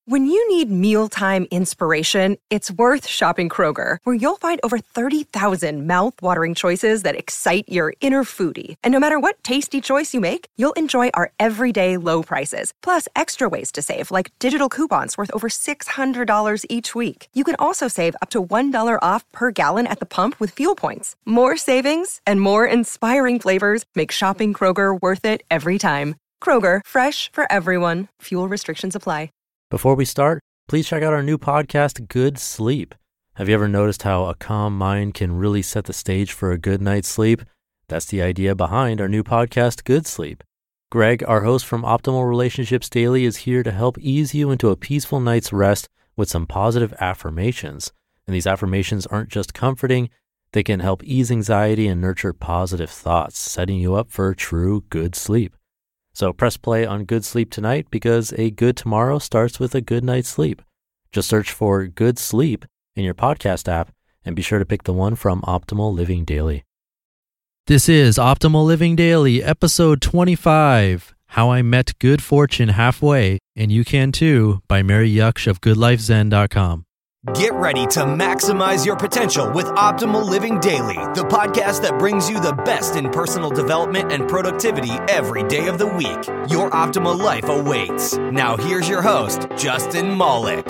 When you need mealtime inspiration, it's worth shopping Kroger, where you'll find over 30,000 mouth-watering choices that excite your inner foodie. And no matter what tasty choice you make, you'll enjoy our everyday low prices, plus extra ways to save, like digital coupons worth over $600 each week. You can also save up to $1 off per gallon at the pump with fuel points. More savings and more inspiring flavors make shopping Kroger worth it every time. Kroger, fresh for everyone. Fuel restrictions apply. Before we start, please check out our new podcast, Good Sleep. Have you ever noticed how a calm mind can really set the stage for a good night's sleep? That's the idea behind our new podcast, Good Sleep. Greg, our host from Optimal Relationships Daily, is here to help ease you into a peaceful night's rest with some positive affirmations. And these affirmations aren't just comforting, they can help ease anxiety and nurture positive thoughts, setting you up for true good sleep. So press play on Good Sleep tonight, because a good tomorrow starts with a good night's sleep. Just search for Good Sleep in your podcast app and be sure to pick the one from Optimal Living Daily. This is Optimal Living Daily, episode 25, How I Met Good Fortune Halfway, and You Can Too, by Mary Yuksh of GoodLifeZen.com. Get ready to maximize your potential with Optimal Living Daily, the podcast that brings you the best in personal development and productivity every day of the week. Your optimal life awaits. Now here's your host, Justin Malik.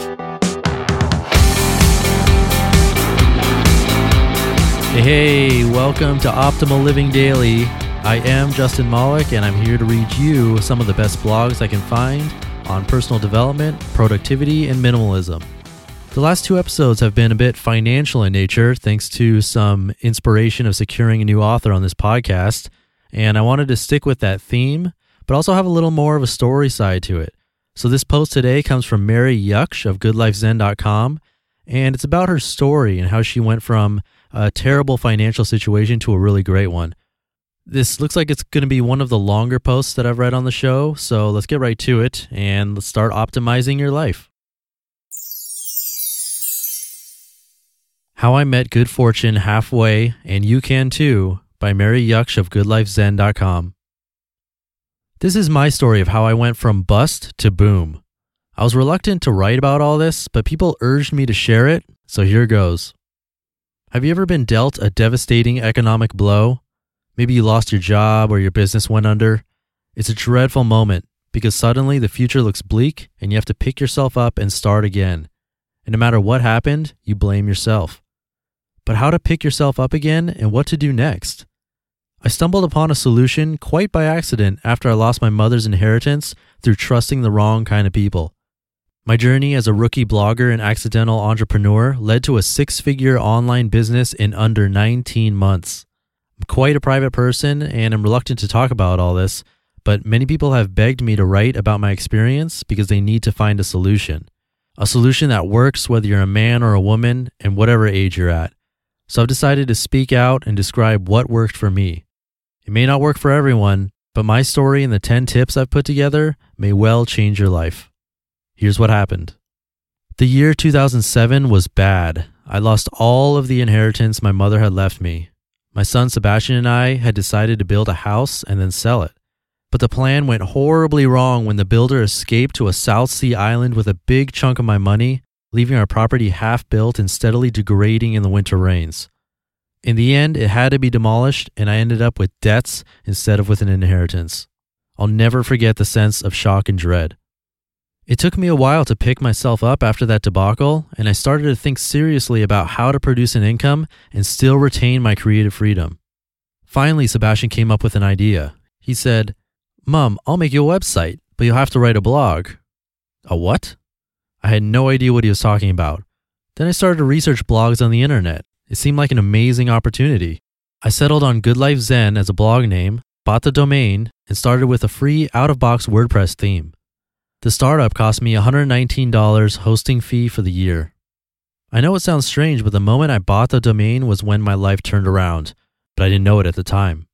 Hey, welcome to Optimal Living Daily. I am Justin Malik, and I'm here to read you some of the best blogs I can find on personal development, productivity, and minimalism. The last two episodes have been a bit financial in nature, thanks to some inspiration of securing a new author on this podcast, and I wanted to stick with that theme, but also have a little more of a story side to it. So this post today comes from Mary Yuksh of GoodLifeZen.com, and it's about her story and how she went from a terrible financial situation to a really great one. This looks like it's going to be one of the longer posts that I've read on the show, so let's get right to it, and let's start optimizing your life. How I Met Good Fortune Halfway, and You Can Too, by Mary Yuksh of GoodLifeZen.com. This is my story of how I went from bust to boom. I was reluctant to write about all this, but people urged me to share it, so here goes. Have you ever been dealt a devastating economic blow? Maybe you lost your job or your business went under. It's a dreadful moment because suddenly the future looks bleak and you have to pick yourself up and start again. And no matter what happened, you blame yourself. But how to pick yourself up again and what to do next? I stumbled upon a solution quite by accident after I lost my mother's inheritance through trusting the wrong kind of people. My journey as a rookie blogger and accidental entrepreneur led to a 6-figure online business in under 19 months. I'm quite a private person and I'm reluctant to talk about all this, but many people have begged me to write about my experience because they need to find a solution. A solution that works whether you're a man or a woman and whatever age you're at. So I've decided to speak out and describe what worked for me. It may not work for everyone, but my story and the 10 tips I've put together may well change your life. Here's what happened. The year 2007 was bad. I lost all of the inheritance my mother had left me. My son Sebastian and I had decided to build a house and then sell it. But the plan went horribly wrong when the builder escaped to a South Sea island with a big chunk of my money, leaving our property half built and steadily degrading in the winter rains. In the end, it had to be demolished, and I ended up with debts instead of with an inheritance. I'll never forget the sense of shock and dread. It took me a while to pick myself up after that debacle, and I started to think seriously about how to produce an income and still retain my creative freedom. Finally, Sebastian came up with an idea. He said, "Mom, I'll make you a website, but you'll have to write a blog." A what? I had no idea what he was talking about. Then I started to research blogs on the internet. It seemed like an amazing opportunity. I settled on Good Life Zen as a blog name, bought the domain, and started with a free out-of-box WordPress theme. The startup cost me $119 hosting fee for the year. I know it sounds strange, but the moment I bought the domain was when my life turned around, but I didn't know it at the time.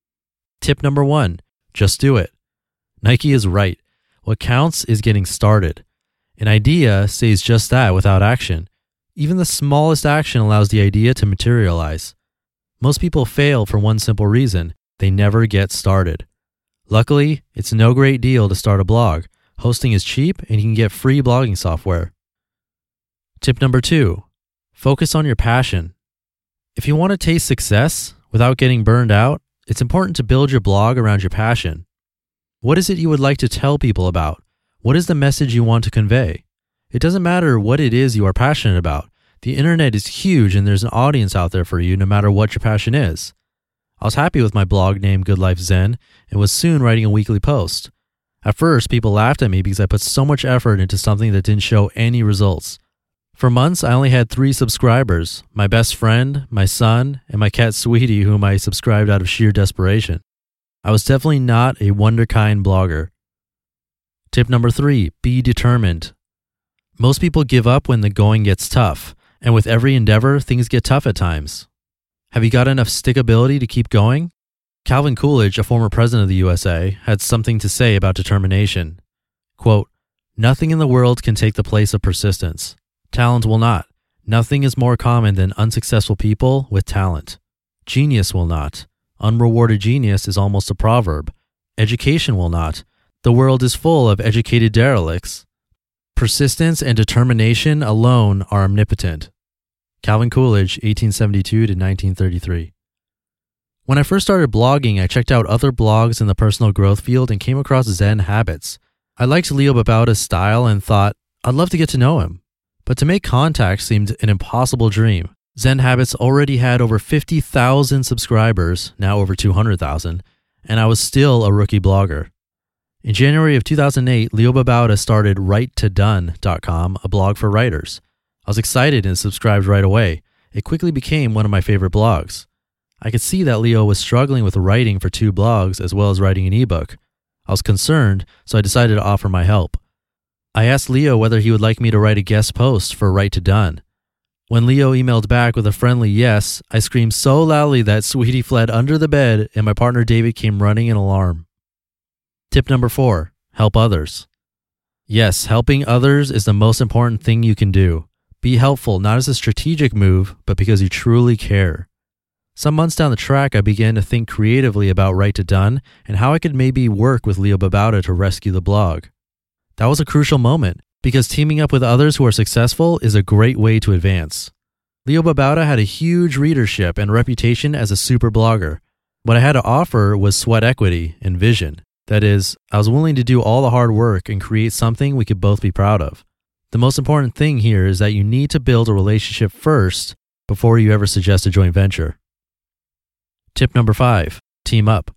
Tip number 1, just do it. Nike is right. What counts is getting started. An idea says just that without action. Even the smallest action allows the idea to materialize. Most people fail for one simple reason: they never get started. Luckily, it's no great deal to start a blog. Hosting is cheap and you can get free blogging software. Tip number 2, focus on your passion. If you want to taste success without getting burned out, it's important to build your blog around your passion. What is it you would like to tell people about? What is the message you want to convey? It doesn't matter what it is you are passionate about. The internet is huge and there's an audience out there for you no matter what your passion is. I was happy with my blog named Good Life Zen and was soon writing a weekly post. At first, people laughed at me because I put so much effort into something that didn't show any results. For months, I only had 3 subscribers, my best friend, my son, and my cat Sweetie, whom I subscribed out of sheer desperation. I was definitely not a wonderkind blogger. Tip number 3, be determined. Most people give up when the going gets tough, and with every endeavor, things get tough at times. Have you got enough stickability to keep going? Calvin Coolidge, a former president of the USA, had something to say about determination. Quote, "Nothing in the world can take the place of persistence. Talent will not. Nothing is more common than unsuccessful people with talent. Genius will not. Unrewarded genius is almost a proverb. Education will not. The world is full of educated derelicts. Persistence and determination alone are omnipotent." Calvin Coolidge, 1872 to 1933. When I first started blogging, I checked out other blogs in the personal growth field and came across Zen Habits. I liked Leo Babauta's style and thought, I'd love to get to know him. But to make contact seemed an impossible dream. Zen Habits already had over 50,000 subscribers, now over 200,000, and I was still a rookie blogger. In January of 2008, Leo Babauta started WriteToDone.com, a blog for writers. I was excited and subscribed right away. It quickly became one of my favorite blogs. I could see that Leo was struggling with writing for 2 blogs as well as writing an ebook. I was concerned, so I decided to offer my help. I asked Leo whether he would like me to write a guest post for Write to Done. When Leo emailed back with a friendly yes, I screamed so loudly that Sweetie fled under the bed and my partner David came running in alarm. Tip number 4, help others. Yes, helping others is the most important thing you can do. Be helpful not as a strategic move, but because you truly care. Some months down the track, I began to think creatively about Write to Done and how I could maybe work with Leo Babauta to rescue the blog. That was a crucial moment because teaming up with others who are successful is a great way to advance. Leo Babauta had a huge readership and reputation as a super blogger. What I had to offer was sweat equity and vision. That is, I was willing to do all the hard work and create something we could both be proud of. The most important thing here is that you need to build a relationship first before you ever suggest a joint venture. Tip number 5, team up.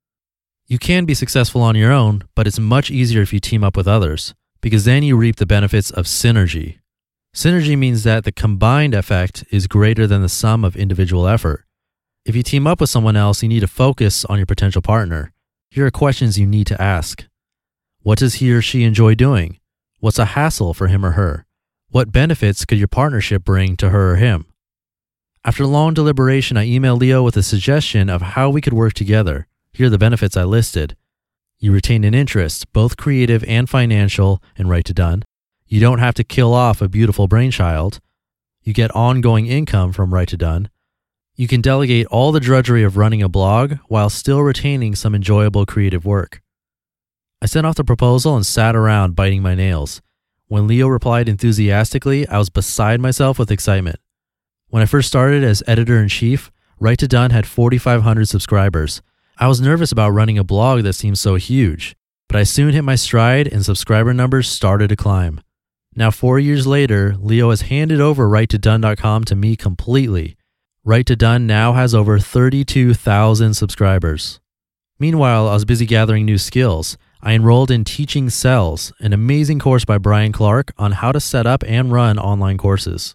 You can be successful on your own, but it's much easier if you team up with others, because then you reap the benefits of synergy. Synergy means that the combined effect is greater than the sum of individual effort. If you team up with someone else, you need to focus on your potential partner. Here are questions you need to ask. What does he or she enjoy doing? What's a hassle for him or her? What benefits could your partnership bring to her or him? After long deliberation, I emailed Leo with a suggestion of how we could work together. Here are the benefits I listed. You retain an interest, both creative and financial, in Write to Done. You don't have to kill off a beautiful brainchild. You get ongoing income from Write to Done. You can delegate all the drudgery of running a blog while still retaining some enjoyable creative work. I sent off the proposal and sat around biting my nails. When Leo replied enthusiastically, I was beside myself with excitement. When I first started as editor-in-chief, Write to Done had 4,500 subscribers. I was nervous about running a blog that seemed so huge, but I soon hit my stride and subscriber numbers started to climb. Now 4 years later, Leo has handed over WriteToDone.com to me completely. Write to Done now has over 32,000 subscribers. Meanwhile, I was busy gathering new skills. I enrolled in Teaching Sells, an amazing course by Brian Clark on how to set up and run online courses.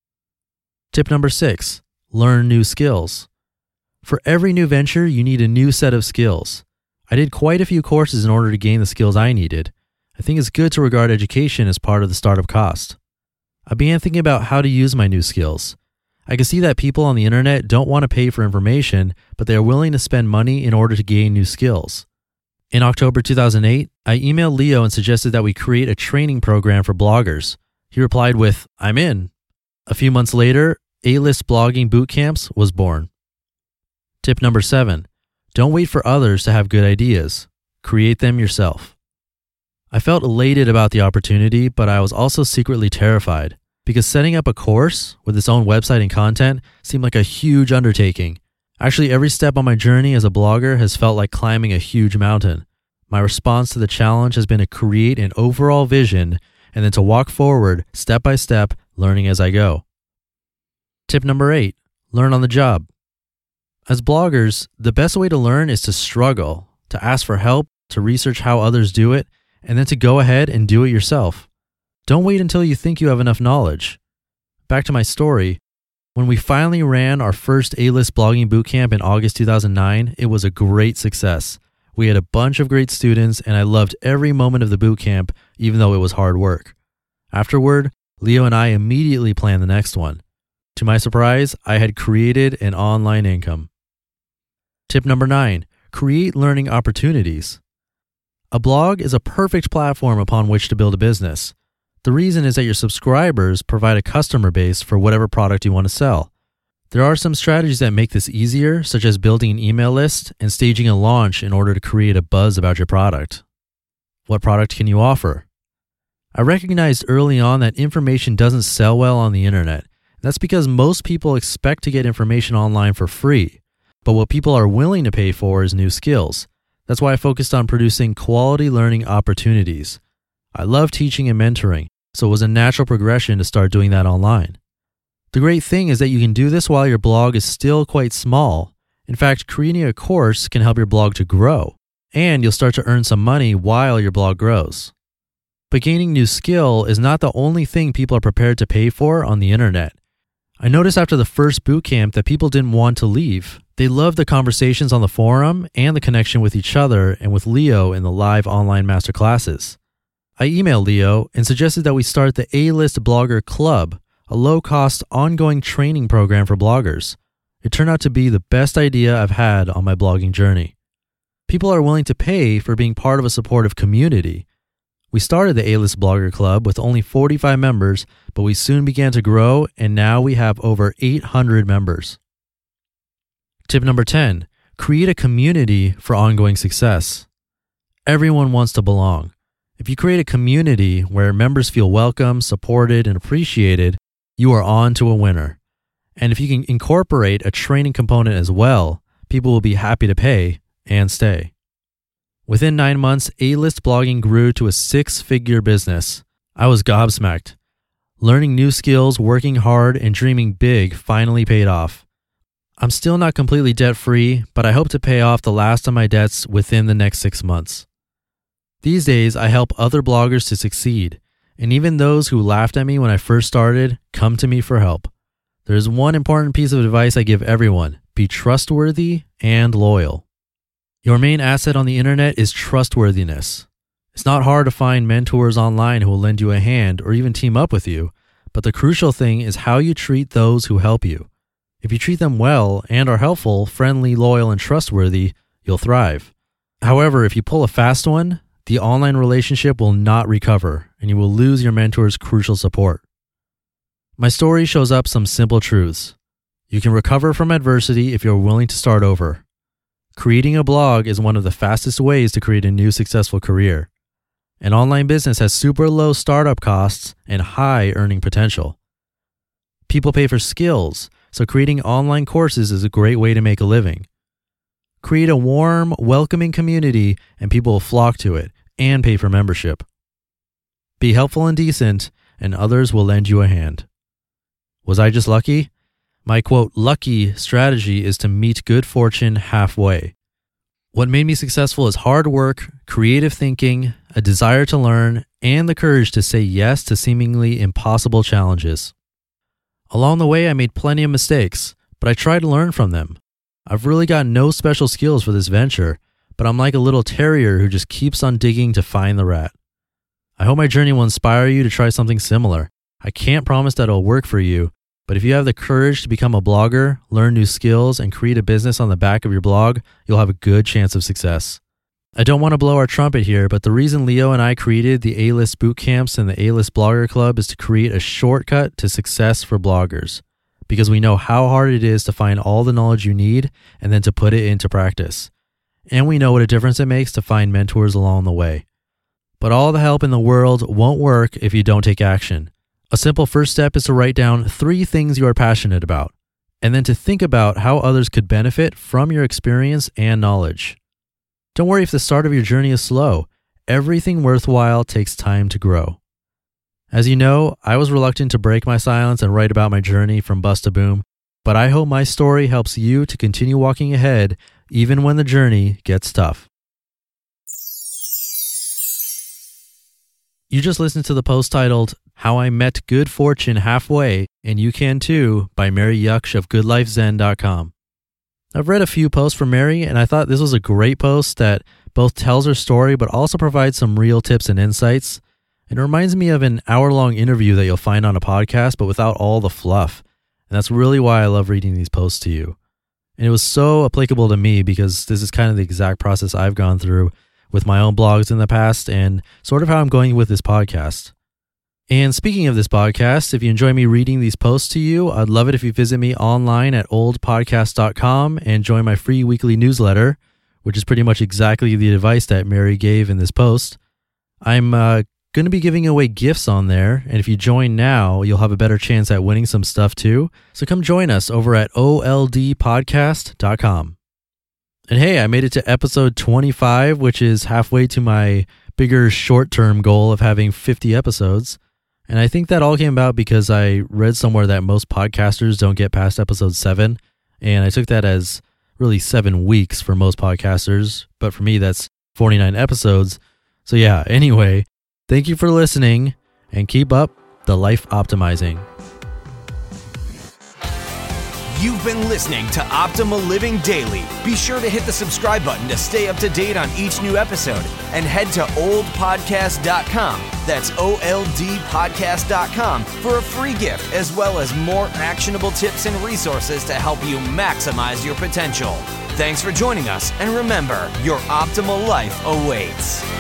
Tip number 6, learn new skills. For every new venture, you need a new set of skills. I did quite a few courses in order to gain the skills I needed. I think it's good to regard education as part of the startup cost. I began thinking about how to use my new skills. I can see that people on the internet don't want to pay for information, but they are willing to spend money in order to gain new skills. In October 2008, I emailed Leo and suggested that we create a training program for bloggers. He replied with, "I'm in." A few months later, A-List Blogging Bootcamps was born. Tip number 7, don't wait for others to have good ideas. Create them yourself. I felt elated about the opportunity, but I was also secretly terrified because setting up a course with its own website and content seemed like a huge undertaking. Actually, every step on my journey as a blogger has felt like climbing a huge mountain. My response to the challenge has been to create an overall vision and then to walk forward step by step, learning as I go. Tip number 8, learn on the job. As bloggers, the best way to learn is to struggle, to ask for help, to research how others do it, and then to go ahead and do it yourself. Don't wait until you think you have enough knowledge. Back to my story. When we finally ran our first A-List blogging bootcamp in August 2009, it was a great success. We had a bunch of great students, and I loved every moment of the bootcamp, even though it was hard work. Afterward, Leo and I immediately planned the next one. To my surprise, I had created an online income. Tip number 9, create learning opportunities. A blog is a perfect platform upon which to build a business. The reason is that your subscribers provide a customer base for whatever product you want to sell. There are some strategies that make this easier, such as building an email list and staging a launch in order to create a buzz about your product. What product can you offer? I recognized early on that information doesn't sell well on the internet. That's because most people expect to get information online for free, but what people are willing to pay for is new skills. That's why I focused on producing quality learning opportunities. I love teaching and mentoring, so it was a natural progression to start doing that online. The great thing is that you can do this while your blog is still quite small. In fact, creating a course can help your blog to grow, and you'll start to earn some money while your blog grows. But gaining new skill is not the only thing people are prepared to pay for on the internet. I noticed after the first bootcamp that people didn't want to leave. They loved the conversations on the forum and the connection with each other and with Leo in the live online masterclasses. I emailed Leo and suggested that we start the A-List Blogger Club, a low-cost ongoing training program for bloggers. It turned out to be the best idea I've had on my blogging journey. People are willing to pay for being part of a supportive community. We started the A-List Blogger Club with only 45 members, but we soon began to grow, and now we have over 800 members. Tip number 10, create a community for ongoing success. Everyone wants to belong. If you create a community where members feel welcome, supported, and appreciated, you are on to a winner. And if you can incorporate a training component as well, people will be happy to pay and stay. Within 9 months, A-List blogging grew to a 6-figure business. I was gobsmacked. Learning new skills, working hard, and dreaming big finally paid off. I'm still not completely debt-free, but I hope to pay off the last of my debts within the next 6 months. These days, I help other bloggers to succeed, and even those who laughed at me when I first started come to me for help. There is one important piece of advice I give everyone: be trustworthy and loyal. Your main asset on the internet is trustworthiness. It's not hard to find mentors online who will lend you a hand or even team up with you, but the crucial thing is how you treat those who help you. If you treat them well and are helpful, friendly, loyal, and trustworthy, you'll thrive. However, if you pull a fast one, the online relationship will not recover, and you will lose your mentor's crucial support. My story shows up some simple truths. You can recover from adversity if you're willing to start over. Creating a blog is one of the fastest ways to create a new successful career. An online business has super low startup costs and high earning potential. People pay for skills, so creating online courses is a great way to make a living. Create a warm, welcoming community and people will flock to it and pay for membership. Be helpful and decent, and others will lend you a hand. Was I just lucky? My quote, lucky strategy is to meet good fortune halfway. What made me successful is hard work, creative thinking, a desire to learn, and the courage to say yes to seemingly impossible challenges. Along the way, I made plenty of mistakes, but I tried to learn from them. I've really got no special skills for this venture, but I'm like a little terrier who just keeps on digging to find the rat. I hope my journey will inspire you to try something similar. I can't promise that it'll work for you, but if you have the courage to become a blogger, learn new skills, and create a business on the back of your blog, you'll have a good chance of success. I don't want to blow our trumpet here, but the reason Leo and I created the A-List Bootcamps and the A-List Blogger Club is to create a shortcut to success for bloggers, because we know how hard it is to find all the knowledge you need and then to put it into practice. And we know what a difference it makes to find mentors along the way. But all the help in the world won't work if you don't take action. A simple first step is to write down 3 things you are passionate about, and then to think about how others could benefit from your experience and knowledge. Don't worry if the start of your journey is slow. Everything worthwhile takes time to grow. As you know, I was reluctant to break my silence and write about my journey from bust to boom, but I hope my story helps you to continue walking ahead even when the journey gets tough. You just listened to the post titled, How I Met Good Fortune Halfway, and You Can Too, by Mary Yuksh of GoodLifeZen.com. I've read a few posts from Mary, and I thought this was a great post that both tells her story but also provides some real tips and insights. It reminds me of an hour-long interview that you'll find on a podcast, but without all the fluff. And that's really why I love reading these posts to you. And it was so applicable to me because this is kind of the exact process I've gone through with my own blogs in the past and sort of how I'm going with this podcast. And speaking of this podcast, if you enjoy me reading these posts to you, I'd love it if you visit me online at oldpodcast.com and join my free weekly newsletter, which is pretty much exactly the advice that Mary gave in this post. I'm going to be giving away gifts on there, and if you join now, you'll have a better chance at winning some stuff too. So come join us over at oldpodcast.com. And hey, I made it to episode 25, which is halfway to my bigger short-term goal of having 50 episodes. And I think that all came about because I read somewhere that most podcasters don't get past episode 7. And I took that as really 7 weeks for most podcasters. But for me, that's 49 episodes. So yeah, anyway, thank you for listening and keep up the life optimizing. You've been listening to Optimal Living Daily. Be sure to hit the subscribe button to stay up to date on each new episode and head to oldpodcast.com. That's oldpodcast.com for a free gift as well as more actionable tips and resources to help you maximize your potential. Thanks for joining us, and remember, your optimal life awaits.